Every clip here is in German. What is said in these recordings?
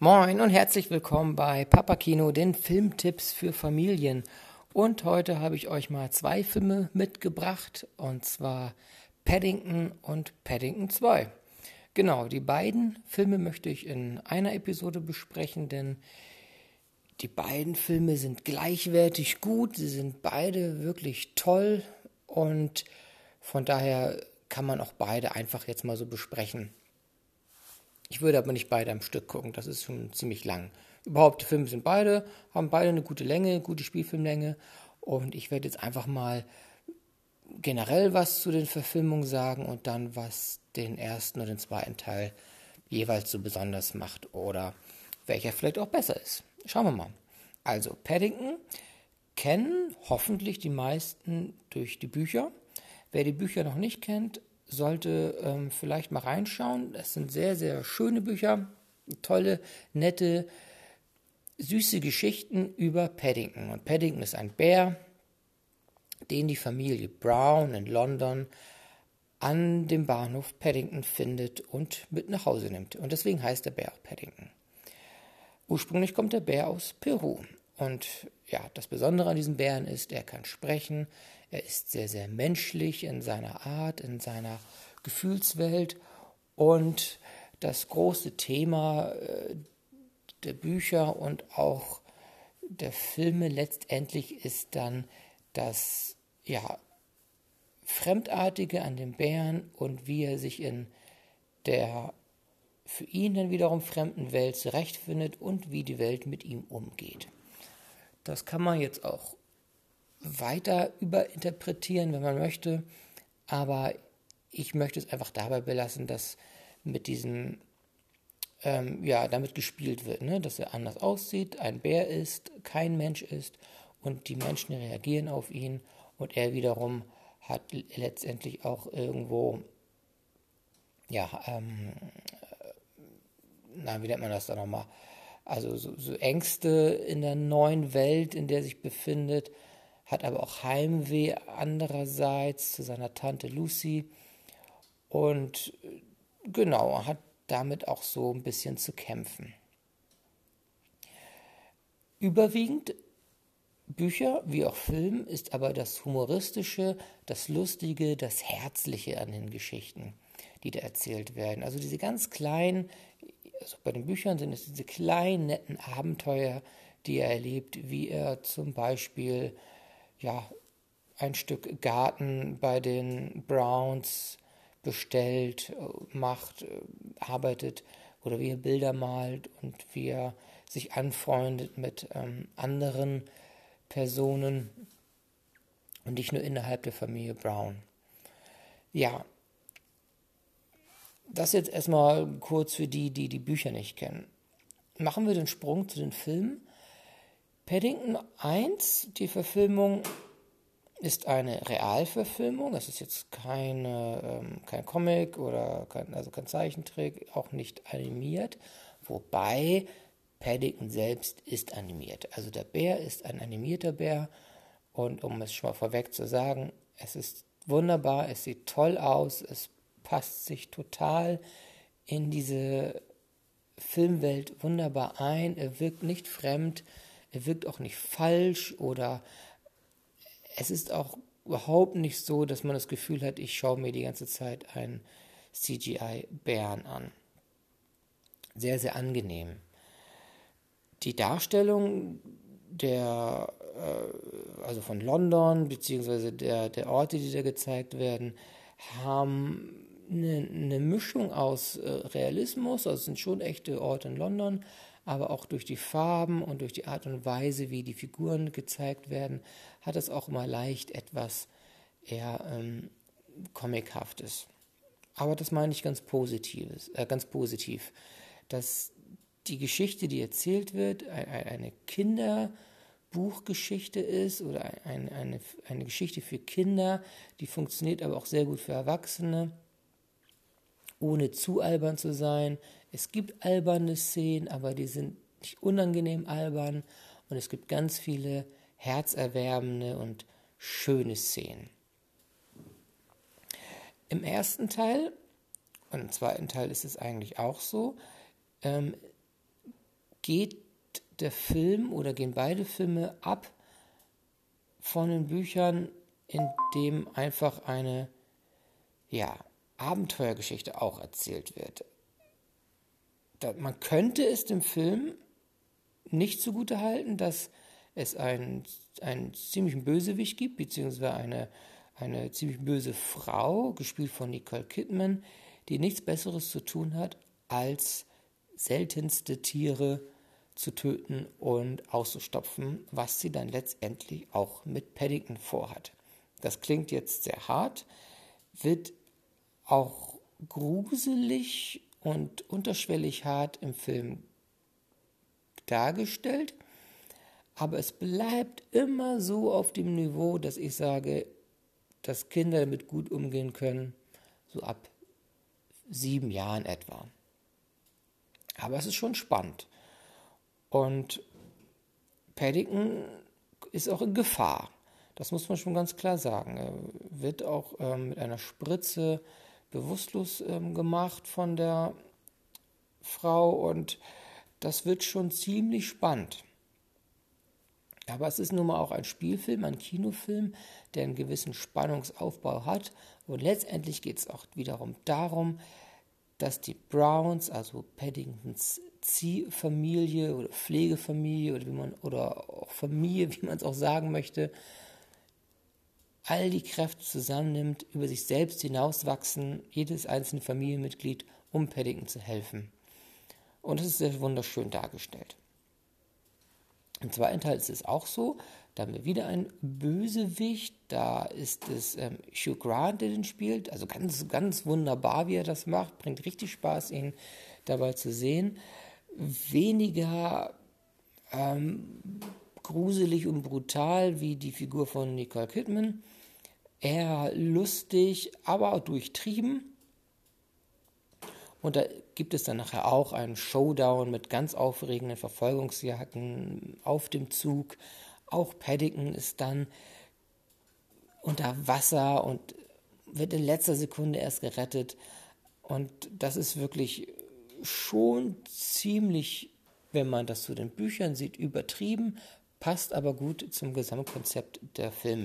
Moin und herzlich willkommen bei Papa Kino, den Filmtipps für Familien. Und heute habe ich euch mal 2 Filme mitgebracht, und zwar Paddington und Paddington 2. Genau, die beiden Filme möchte ich in einer Episode besprechen, denn die beiden Filme sind gleichwertig gut, sie sind beide wirklich toll und von daher kann man auch beide einfach jetzt mal so besprechen. Ich würde aber nicht beide am Stück gucken, das ist schon ziemlich lang. Überhaupt, die Filme haben beide eine gute Länge, gute Spielfilmlänge. Und ich werde jetzt einfach mal generell was zu den Verfilmungen sagen und dann, was den ersten und den zweiten Teil jeweils so besonders macht oder welcher vielleicht auch besser ist. Schauen wir mal. Also, Paddington kennen hoffentlich die meisten durch die Bücher. Wer die Bücher noch nicht kennt, sollte vielleicht mal reinschauen. Es sind sehr, sehr schöne Bücher, tolle, nette, süße Geschichten über Paddington. Und Paddington ist ein Bär, den die Familie Brown in London an dem Bahnhof Paddington findet und mit nach Hause nimmt. Und deswegen heißt der Bär auch Paddington. Ursprünglich kommt der Bär aus Peru. Und ja, das Besondere an diesem Bären ist, er kann sprechen, er ist sehr, sehr menschlich in seiner Art, in seiner Gefühlswelt. Und das große Thema der Bücher und auch der Filme letztendlich ist dann das Fremdartige an dem Bären und wie er sich in der für ihn dann wiederum fremden Welt zurechtfindet und wie die Welt mit ihm umgeht. Das kann man jetzt auch weiter überinterpretieren, wenn man möchte, aber ich möchte es einfach dabei belassen, dass mit diesem damit gespielt wird, ne? Dass er anders aussieht, ein Bär ist, kein Mensch ist und die Menschen reagieren auf ihn und er wiederum hat letztendlich auch irgendwo, wie nennt man das da nochmal, also so Ängste in der neuen Welt, in der er sich befindet, hat aber auch Heimweh andererseits zu seiner Tante Lucy und genau, hat damit auch so ein bisschen zu kämpfen. Überwiegend Bücher wie auch Film ist aber das Humoristische, das Lustige, das Herzliche an den Geschichten, die da erzählt werden. Also diese ganz kleinen, also bei den Büchern sind es diese kleinen, netten Abenteuer, die er erlebt, wie er zum Beispiel ein Stück Garten bei den Browns bestellt, macht, arbeitet oder wie er Bilder malt und wie er sich anfreundet mit anderen Personen und nicht nur innerhalb der Familie Brown. Ja, das jetzt erstmal kurz für die Bücher nicht kennen. Machen wir den Sprung zu den Filmen. Paddington 1, die Verfilmung, ist eine Realverfilmung. Das ist jetzt kein Comic oder kein Zeichentrick, auch nicht animiert. Wobei Paddington selbst ist animiert. Also der Bär ist ein animierter Bär. Und um es schon mal vorweg zu sagen, es ist wunderbar, es sieht toll aus, es passt sich total in diese Filmwelt wunderbar ein. Er wirkt nicht fremd, er wirkt auch nicht falsch oder es ist auch überhaupt nicht so, dass man das Gefühl hat, ich schaue mir die ganze Zeit einen CGI-Bären an. Sehr, sehr angenehm. Die Darstellung also von London, beziehungsweise der Orte, die da gezeigt werden, haben eine Mischung aus Realismus, also es sind schon echte Orte in London, aber auch durch die Farben und durch die Art und Weise, wie die Figuren gezeigt werden, hat es auch immer leicht etwas eher Comichaftes. Aber das meine ich ganz positiv, dass die Geschichte, die erzählt wird, eine Kinderbuchgeschichte ist oder eine Geschichte für Kinder, die funktioniert aber auch sehr gut für Erwachsene, ohne zu albern zu sein. Es gibt alberne Szenen, aber die sind nicht unangenehm albern und es gibt ganz viele herzerwärmende und schöne Szenen. Im ersten Teil und im zweiten Teil ist es eigentlich auch so, geht der Film oder gehen beide Filme ab von den Büchern, in dem einfach eine Abenteuergeschichte auch erzählt wird. Man könnte es dem Film nicht zugute halten, dass es einen ziemlichen Bösewicht gibt, beziehungsweise eine ziemlich böse Frau, gespielt von Nicole Kidman, die nichts Besseres zu tun hat, als seltenste Tiere zu töten und auszustopfen, was sie dann letztendlich auch mit Paddington vorhat. Das klingt jetzt sehr hart, wird auch gruselig und unterschwellig hart im Film dargestellt, aber es bleibt immer so auf dem Niveau, dass ich sage, dass Kinder damit gut umgehen können, so ab 7 Jahren etwa. Aber es ist schon spannend. Und Paddington ist auch in Gefahr. Das muss man schon ganz klar sagen. Er wird auch mit einer Spritze bewusstlos gemacht von der Frau und das wird schon ziemlich spannend. Aber es ist nun mal auch ein Spielfilm, ein Kinofilm, der einen gewissen Spannungsaufbau hat. Und letztendlich geht es auch wiederum darum, dass die Browns, also Paddingtons Ziehfamilie oder Pflegefamilie oder auch Familie, wie man es auch sagen möchte, all die Kräfte zusammennimmt, über sich selbst hinauswachsen, jedes einzelne Familienmitglied, um Paddington zu helfen. Und das ist sehr wunderschön dargestellt. Im zweiten Teil ist es auch so, da haben wir wieder einen Bösewicht, da ist es Hugh Grant, der den spielt, also ganz, ganz wunderbar, wie er das macht, bringt richtig Spaß, ihn dabei zu sehen. Weniger gruselig und brutal wie die Figur von Nicole Kidman, eher lustig, aber auch durchtrieben. Und da gibt es dann nachher auch einen Showdown mit ganz aufregenden Verfolgungsjagden auf dem Zug. Auch Paddington ist dann unter Wasser und wird in letzter Sekunde erst gerettet. Und das ist wirklich schon ziemlich, wenn man das zu den Büchern sieht, übertrieben, passt aber gut zum Gesamtkonzept der Filme.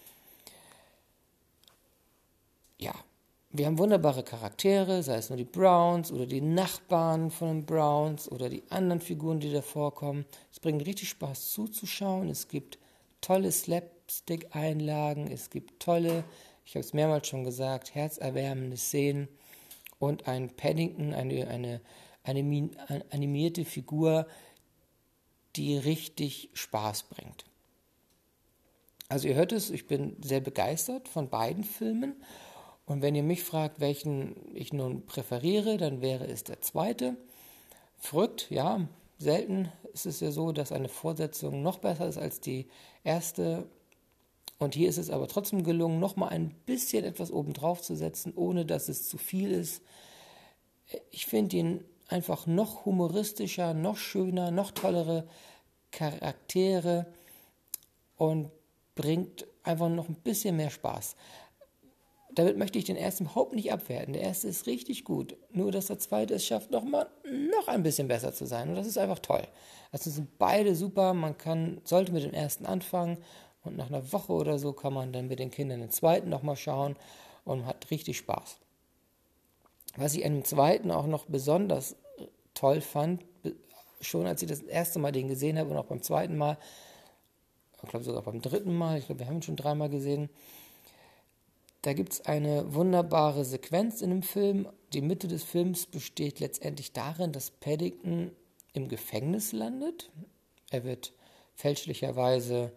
Ja. Wir haben wunderbare Charaktere, sei es nur die Browns oder die Nachbarn von den Browns oder die anderen Figuren, die da vorkommen. Es bringt richtig Spaß zuzuschauen. Es gibt tolle Slapstick-Einlagen, es gibt tolle, ich habe es mehrmals schon gesagt, herzerwärmende Szenen und ein Paddington, eine animierte Figur, die richtig Spaß bringt. Also ihr hört es, ich bin sehr begeistert von beiden Filmen. Und wenn ihr mich fragt, welchen ich nun präferiere, dann wäre es der zweite. Verrückt, ja, selten ist es ja so, dass eine Fortsetzung noch besser ist als die erste. Und hier ist es aber trotzdem gelungen, nochmal ein bisschen etwas obendrauf zu setzen, ohne dass es zu viel ist. Ich finde ihn einfach noch humoristischer, noch schöner, noch tollere Charaktere und bringt einfach noch ein bisschen mehr Spaß. Damit möchte ich den ersten überhaupt nicht abwerten. Der erste ist richtig gut. Nur, dass der zweite es schafft, noch ein bisschen besser zu sein. Und das ist einfach toll. Also sind beide super. Sollte mit dem ersten anfangen und nach einer Woche oder so kann man dann mit den Kindern den zweiten nochmal schauen und hat richtig Spaß. Was ich an dem zweiten auch noch besonders toll fand, schon als ich das erste Mal den gesehen habe und auch beim zweiten Mal, ich glaube sogar beim dritten Mal, ich glaube, wir haben ihn schon 3-mal gesehen. Da gibt es eine wunderbare Sequenz in dem Film. Die Mitte des Films besteht letztendlich darin, dass Paddington im Gefängnis landet. Er wird fälschlicherweise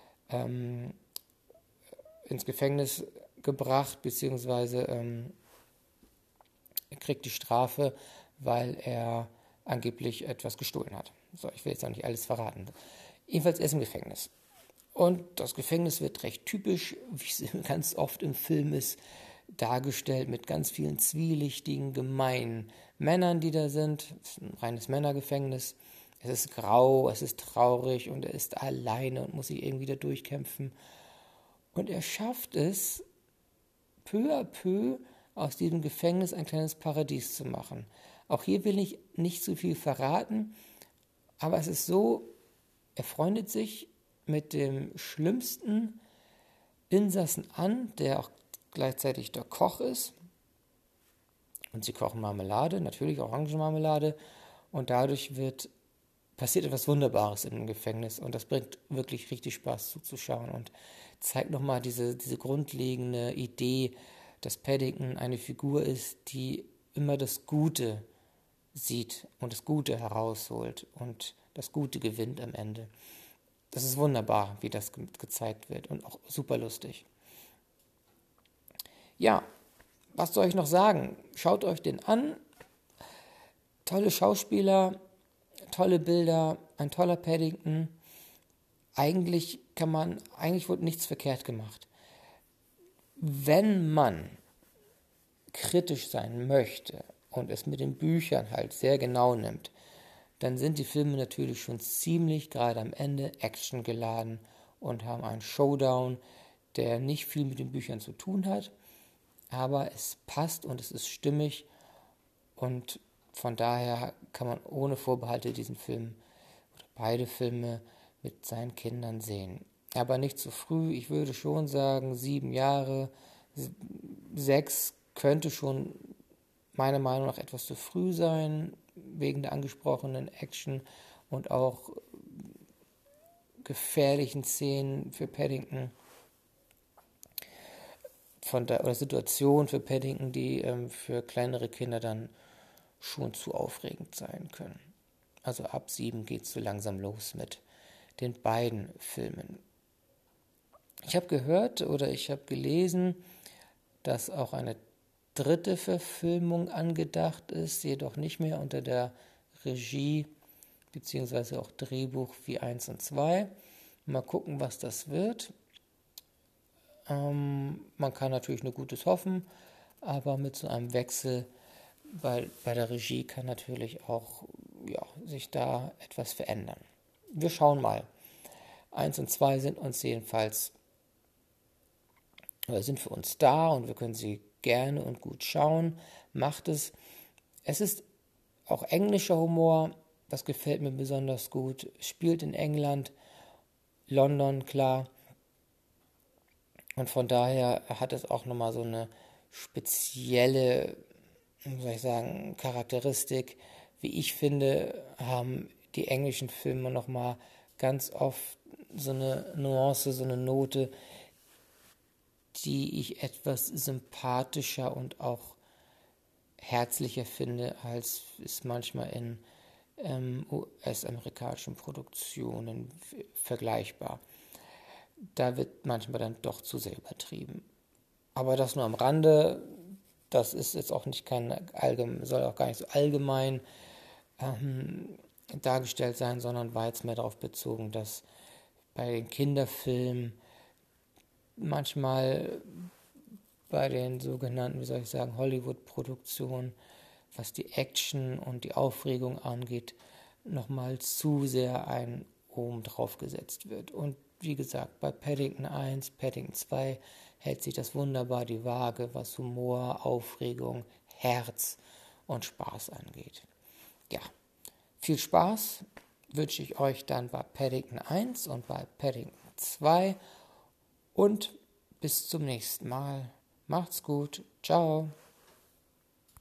ins Gefängnis gebracht, beziehungsweise er kriegt die Strafe, weil er angeblich etwas gestohlen hat. So, ich will jetzt auch nicht alles verraten. Jedenfalls er ist im Gefängnis. Und das Gefängnis wird recht typisch, wie es ganz oft im Film ist, dargestellt mit ganz vielen zwielichtigen, gemeinen Männern, die da sind. Es ist ein reines Männergefängnis. Es ist grau, es ist traurig und er ist alleine und muss sich irgendwie da durchkämpfen. Und er schafft es, peu à peu aus diesem Gefängnis ein kleines Paradies zu machen. Auch hier will ich nicht zu viel verraten, Aber es ist so, er freundet sich mit dem schlimmsten Insassen an, der auch gleichzeitig der Koch ist. Und sie kochen Marmelade, natürlich Orangenmarmelade. Und dadurch passiert etwas Wunderbares in dem Gefängnis. Und das bringt wirklich richtig Spaß zuzuschauen und zeigt nochmal diese grundlegende Idee, dass Paddington eine Figur ist, die immer das Gute sieht und das Gute herausholt und das Gute gewinnt am Ende. Das ist wunderbar, wie das gezeigt wird und auch super lustig. Ja, was soll ich noch sagen? Schaut euch den an. Tolle Schauspieler, tolle Bilder, ein toller Paddington. Eigentlich wurde nichts verkehrt gemacht. Wenn man kritisch sein möchte und es mit den Büchern halt sehr genau nimmt, dann sind die Filme natürlich schon ziemlich, gerade am Ende, actiongeladen und haben einen Showdown, der nicht viel mit den Büchern zu tun hat, aber es passt und es ist stimmig und von daher kann man ohne Vorbehalte diesen Film oder beide Filme mit seinen Kindern sehen. Aber nicht zu früh, ich würde schon sagen 7 Jahre, 6 könnte schon meiner Meinung nach etwas zu früh sein, wegen der angesprochenen Action und auch gefährlichen Szenen für Paddington, oder Situationen für Paddington, die für kleinere Kinder dann schon zu aufregend sein können. Also ab 7 geht es so langsam los mit den beiden Filmen. Ich habe gehört oder ich habe gelesen, dass auch eine dritte Verfilmung angedacht ist, jedoch nicht mehr unter der Regie bzw. auch Drehbuch wie 1 und 2. Mal gucken, was das wird. Man kann natürlich nur Gutes hoffen, aber mit so einem Wechsel bei der Regie kann natürlich auch sich da etwas verändern. Wir schauen mal. 1 und 2 sind für uns da und wir können sie gerne und gut schauen. Macht es. Es ist auch englischer Humor, das gefällt mir besonders gut. Spielt in England, London, klar. Und von daher hat es auch nochmal so eine spezielle, Charakteristik. Wie ich finde, haben die englischen Filme nochmal ganz oft so eine Nuance, so eine Note, die ich etwas sympathischer und auch herzlicher finde, als es manchmal in US-amerikanischen Produktionen vergleichbar. Da wird manchmal dann doch zu sehr übertrieben. Aber das nur am Rande, das ist jetzt auch nicht soll auch gar nicht so allgemein dargestellt sein, sondern war jetzt mehr darauf bezogen, dass bei den Kinderfilmen manchmal bei den sogenannten, Hollywood-Produktionen, was die Action und die Aufregung angeht, nochmal zu sehr ein oben drauf gesetzt wird. Und wie gesagt, bei Paddington 1, Paddington 2 hält sich das wunderbar die Waage, was Humor, Aufregung, Herz und Spaß angeht. Ja, viel Spaß wünsche ich euch dann bei Paddington 1 und bei Paddington 2 und bis zum nächsten Mal. Macht's gut. Ciao.